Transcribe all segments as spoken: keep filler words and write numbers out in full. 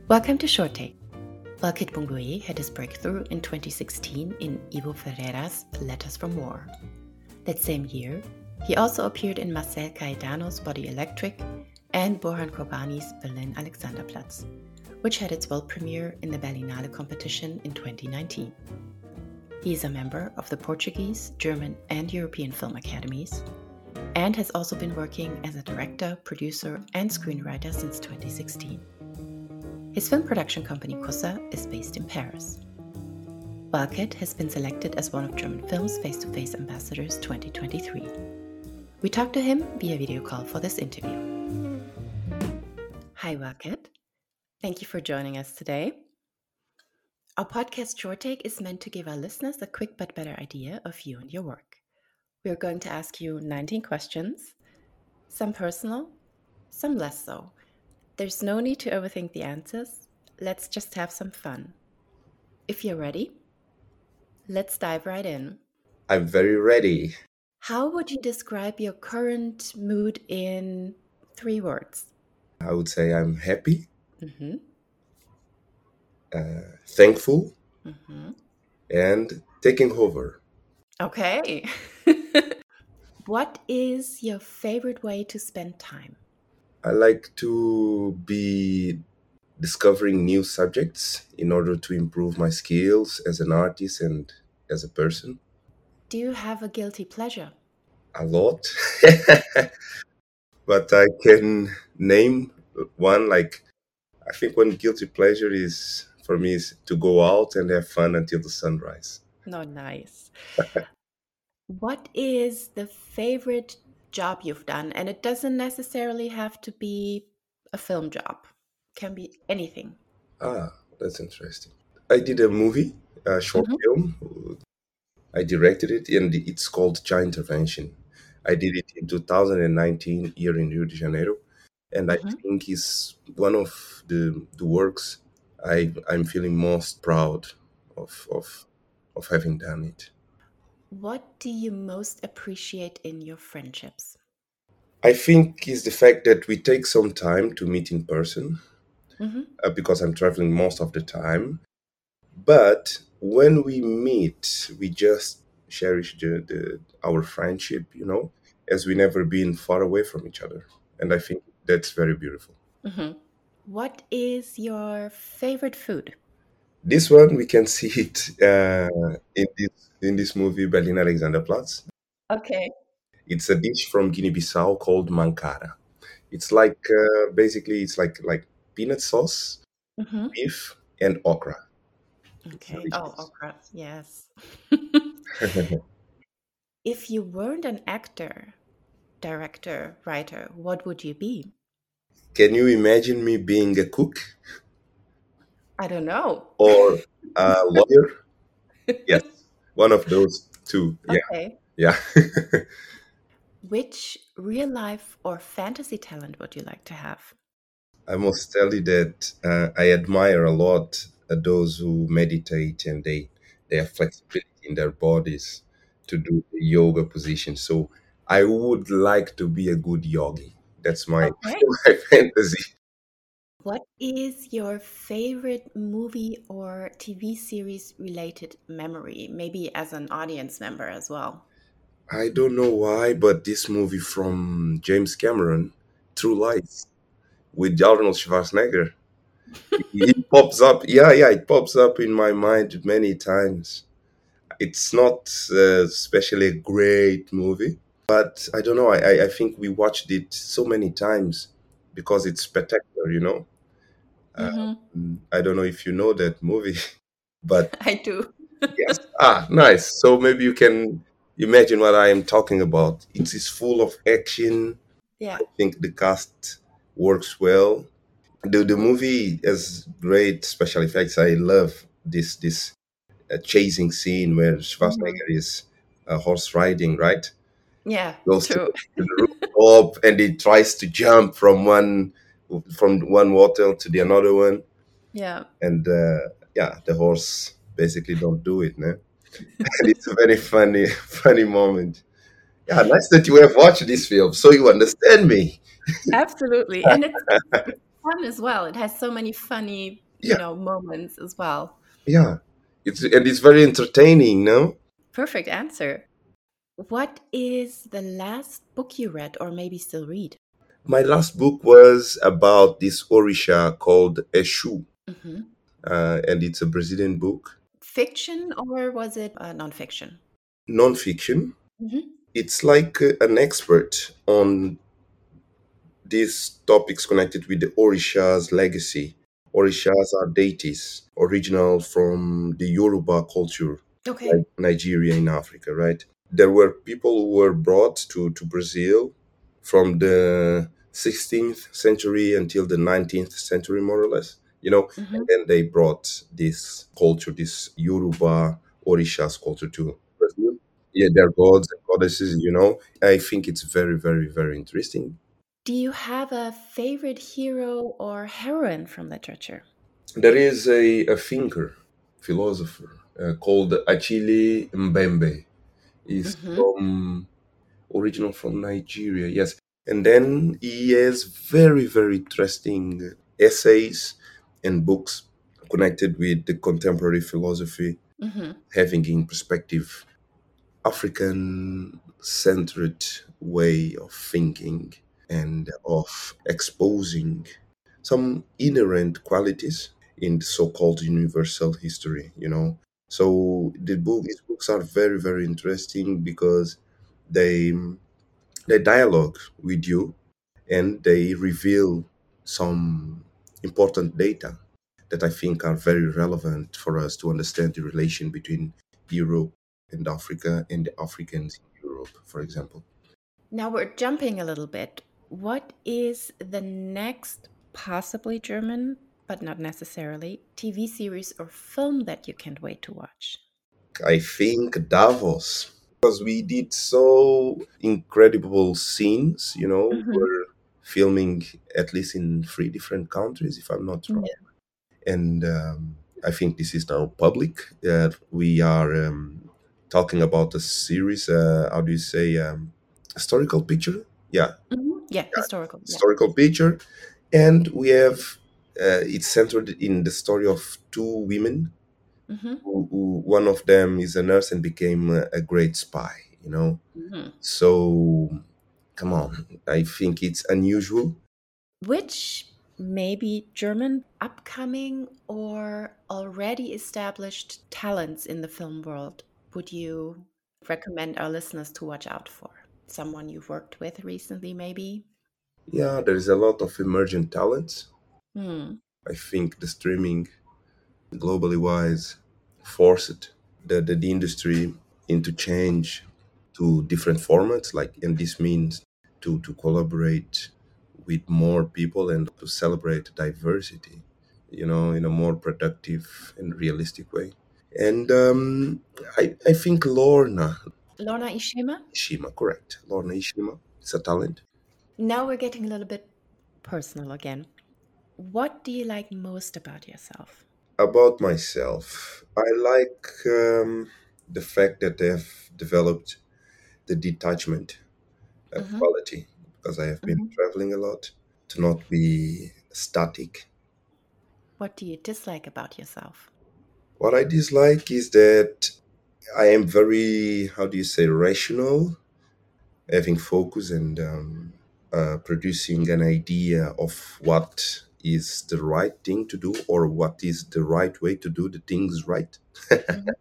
Welcome to Short Take. While Kid Bungui had his breakthrough in twenty sixteen in Ivo Ferreira's Letters from War. That same year, he also appeared in Marcel Caetano's Body Electric and Borhan Kobani's Berlin Alexanderplatz, which had its world premiere in the Berlinale competition in twenty nineteen. He is a member of the Portuguese, German, and European Film Academies, and has also been working as a director, producer, and screenwriter since twenty sixteen. His film production company Kussa is based in Paris. Walkett has been selected as one of German Film's Face-to-Face Ambassadors twenty twenty-three. We talked to him via video call for this interview. Hi Walkett, thank you for joining us today. Our podcast Short Take is meant to give our listeners a quick but better idea of you and your work. We are going to ask you nineteen questions, some personal, some less so. There's no need to overthink the answers. Let's just have some fun. If you're ready, let's dive right in. I'm very ready. How would you describe your current mood in three words? I would say I'm happy, Mm-hmm. uh, thankful, Mm-hmm. and taking over. Okay. What is your favorite way to spend time? I like to be discovering new subjects in order to improve my skills as an artist and as a person. Do you have a guilty pleasure? A lot. But I can name one, like, I think one guilty pleasure is, for me, is to go out and have fun until the sunrise. Not nice. What is the favorite job you've done? And it doesn't necessarily have to be a film job. Can be anything. Ah, that's interesting. I did a movie, a short Mhm. film. I directed it, and it's called Cha Intervention. I did it in two thousand nineteen here in Rio de Janeiro, and I Mhm. think it's one of the the works I I'm feeling most proud of of of having done it. What do you most appreciate in your friendships? I think is the fact that we take some time to meet in person, Mm-hmm. uh, because I'm traveling most of the time. But when we meet, we just cherish the, the our friendship, you know, as we never been far away from each other. And I think that's very beautiful. Mm-hmm. What is your favorite food? This one we can see it uh, in this in this movie Berlin Alexanderplatz. Okay. It's a dish from Guinea-Bissau called mankara. It's like uh, basically it's like like peanut sauce, Mm-hmm. beef, and okra. It's Okay. Oh, delicious. okra. Yes. If you weren't an actor, director, writer, what would you be? Can you imagine me being a cook I don't know. or a lawyer? Yes, one of those two. Yeah, Okay. yeah. Which real life or fantasy talent would you like to have? I must tell you that uh, I admire a lot uh, those who meditate and they they have flexibility in their bodies to do the yoga position. So I would like to be a good yogi. That's my Okay. my fantasy. What is your favorite movie or T V series related memory? Maybe as an audience member as well. I don't know why, but this movie from James Cameron, True Lies, with Arnold Schwarzenegger, it pops up. Yeah, yeah, it pops up in my mind many times. It's not uh, especially a great movie, but I don't know. I, I I think we watched it so many times because it's spectacular, you know. Mm-hmm. Um, I don't know if you know that movie, but I do. yes. Ah, nice. So maybe you can imagine what I am talking about. It is full of action. Yeah. I think the cast works well. The the movie has great special effects. I love this this uh, chasing scene where Mm-hmm. Schwarzenegger is uh, horse riding, right? Yeah, Goes to, true. to the rooftop and he tries to jump from one from one water to the another one, Yeah. and uh, yeah, the horse basically don't do it, no? And it's a very funny funny moment. Yeah, nice that you have watched this film, so you understand me. Absolutely. And it's fun as well. It has so many funny, you Yeah, know, moments as well. yeah. It's and it's very entertaining, no? Perfect answer. What is the last book you read or maybe still read? My last book was about this Orisha called Eshu, Hmm. uh, and it's a Brazilian book, Fiction or was it uh, nonfiction? non-fiction. Hmm. It's like uh, an expert on these topics connected with the Orisha's legacy. Orishas are deities, original from the Yoruba culture, Okay. like Nigeria in Africa, right? There were people who were brought to, to Brazil from the sixteenth century until the nineteenth century, more or less, you know, and Hmm. then they brought this culture, this Yoruba Orishas culture to Brazil. Yeah, they're gods and goddesses, you know. I think it's very, very, very interesting. Do you have a favorite hero or heroine from literature? There is a, a thinker, philosopher, uh, called Achille Mbembe. He's Hmm. from original from Nigeria, yes. And then he has very, very interesting essays and books connected with the contemporary philosophy, Hmm. having in perspective African centered way of thinking and of exposing some inherent qualities in the so-called universal history, you know. So the book, these books are very, very interesting because they they dialogue with you and they reveal some important data that I think are very relevant for us to understand the relation between Europe and Africa and the Africans in Europe, for example. Now we're jumping a little bit. What is the next, possibly German, but not necessarily, T V series or film that you can't wait to watch? I think Davos, because we did so incredible scenes, you know, Hmm. we're filming at least in three different countries, if I'm not wrong. Yeah. And um, I think this is now public. Uh, we are um, talking about a series, uh, how do you say, um, historical picture? Yeah, Hmm. Yeah, historical. Yeah. historical picture. And we have, uh, it's centered in the story of two women Hmm. who, who one of them is a nurse and became a, a great spy, you know. Hmm. So come on, I think it's unusual. Which maybe German upcoming or already established talents in the film world would you recommend our listeners to watch out for? Someone you've worked with recently, maybe? Yeah, there is a lot of emergent talents. Hmm. I think the streaming, globally wise, forced the, the, the industry into change to different formats, like, and this means to to collaborate with more people and to celebrate diversity, you know, in a more productive and realistic way. And um, I, I think Lorna Lorna Ishima? Ishima, correct. Lorna Ishima is a talent. Now we're getting a little bit personal again. What do you like most about yourself? About myself, I like um, the fact that they have developed the detachment uh, Hmm. quality because I have been Hmm. traveling a lot to not be static. What do you dislike about yourself? What I dislike is that I am very, how do you say, rational, having focus and um, uh, producing an idea of what is the right thing to do or what is the right way to do the things right. Mhm.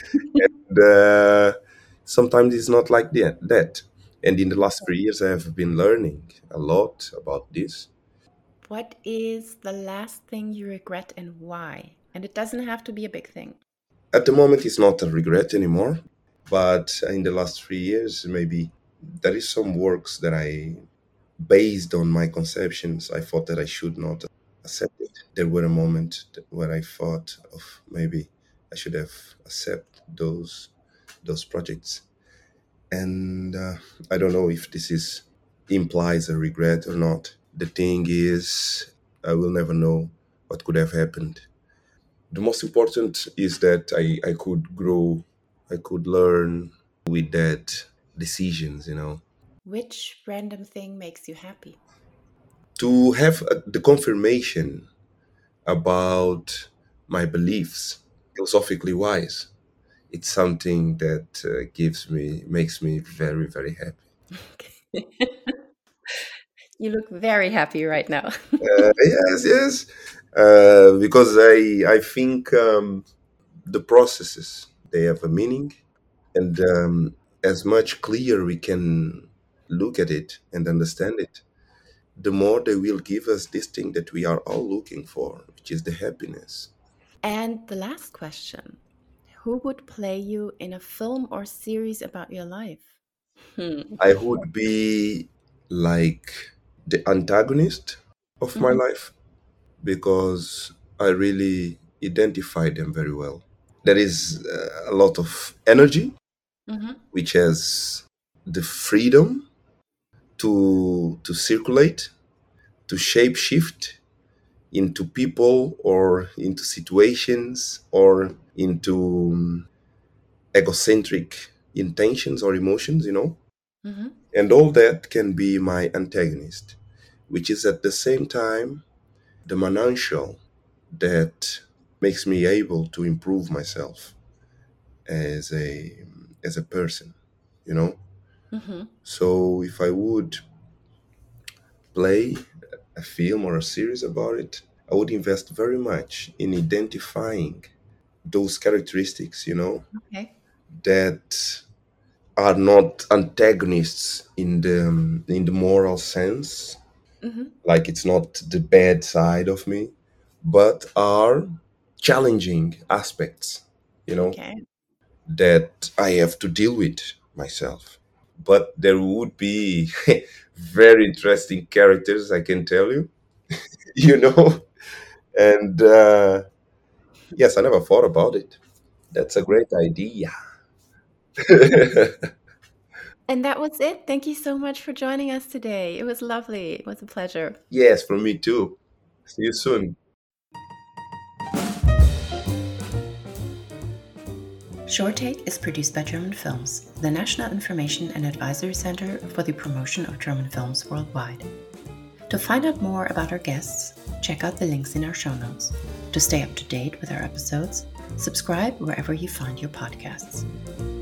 And, uh, sometimes it's not like that, that. And in the last three years, I have been learning a lot about this. What is the last thing you regret and why? And it doesn't have to be a big thing. At the moment, it's not a regret anymore, but in the last three years, maybe there is some works that I, based on my conceptions, I thought that I should not accept it. There were a moment that- where I thought of maybe I should have accept those those projects, and uh, I don't know if this is implies a regret or not. The thing is, I will never know what could have happened. The most important is that I, I could grow, I could learn with that decisions, you know. Which random thing makes you happy? to have uh, the confirmation about my beliefs, philosophically wise. It's something that uh, gives me, makes me very, very happy. You look very happy right now. Uh, yes, yes, uh, because I, I think um, the processes, they have a meaning, and um, as much clearer we can look at it and understand it, the more they will give us this thing that we are all looking for, which is the happiness. And the last question: who would play you in a film or series about your life? Hmm. I would be like the antagonist of my Mhm. life because I really identify them very well. There is uh, a lot of energy, Mhm. which has the freedom to to circulate, to shape shift into people or into situations or into um, egocentric intentions or emotions, you know. Mhm. And all that can be my antagonist, which is at the same time the financial that makes me able to improve myself as a as a person, you know. Mhm. So if I would play a film or a series about it, I would invest very much in identifying those characteristics, you know, Okay. that are not antagonists in the in the moral sense, Mhm. like it's not the bad side of me, but are challenging aspects, you know, Okay. that I have to deal with myself. But there would be very interesting characters, I can tell you, you know, and uh, yes, I never thought about it. That's a great idea. And that was it. Thank you so much for joining us today. It was lovely. It was a pleasure. Yes, for me too. See you soon. Short Take is produced by German Films, the National Information and Advisory Center for the Promotion of German Films Worldwide. To find out more about our guests, check out the links in our show notes. To stay up to date with our episodes, subscribe wherever you find your podcasts.